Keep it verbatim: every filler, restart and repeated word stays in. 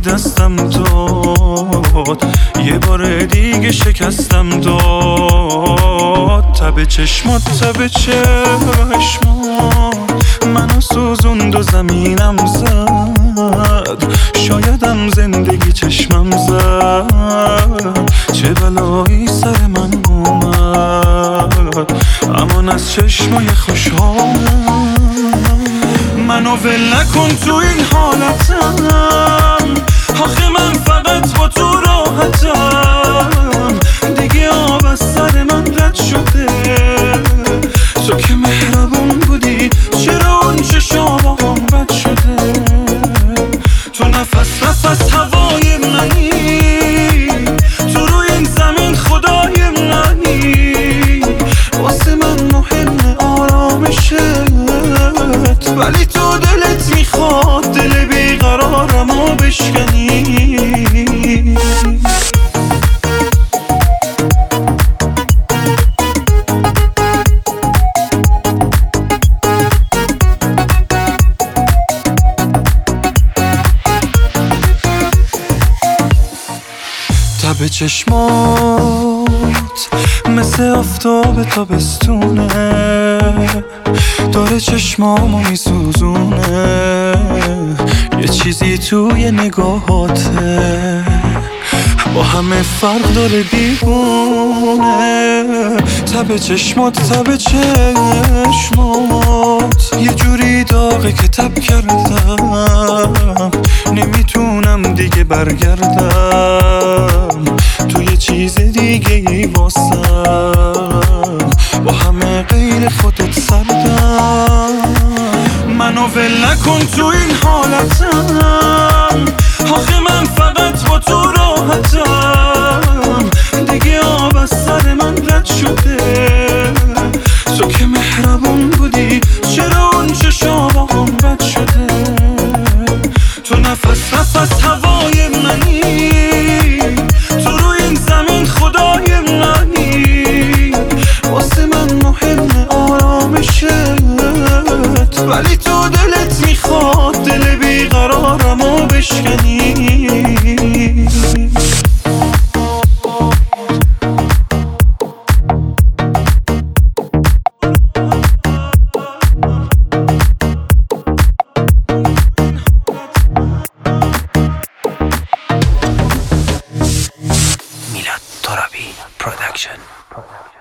دستم داد، یه بار دیگه شکستم داد. تب چشمات تب چشمات منو سوزوند و زمینم زد. شایدم زندگی چشمم زد، چه بلایی سر من اومد. امان از چشمای خوشحالم، منو ول نکن تو این حالتم. آخه من فقط با تو راحتم، دیگه آب از سر من رد شده. تو که مهربون بودی، چرا اون چشام هم بد شده؟ تو نفس نفس هوای منی، تو روی این زمین خدای منی. واسه من مهم آرامشت، ولی تو دلت میخواد دل بیقرارمو بشکنی. تب چشمات مثل آفتاب تابستونه، داره چشمامو میسوزونه. یه چیزی توی نگاهاته با همه فرق داره دیوونه. تب چشمات تب چشمات یه جوری داغه که تب کردم، نمیتونم دیگه برگردم. تو یه چیز دیگه ای واسم، با همه غیر خودت سردم. منو ول نکن تو این حالتم، آخه من فقط با تو راحتم، دیگه آب از سر من رد شده. تو که مهربون بودی، چرا اون چشام هم بد شده؟ تو نفس نفس هوای منی، تو روی این زمین خدای منی. واسه من مهم آرامشت، ولی تو دلت میخواد دل بیقرارمو بشکنی. میلاد ترابی پروداکشن.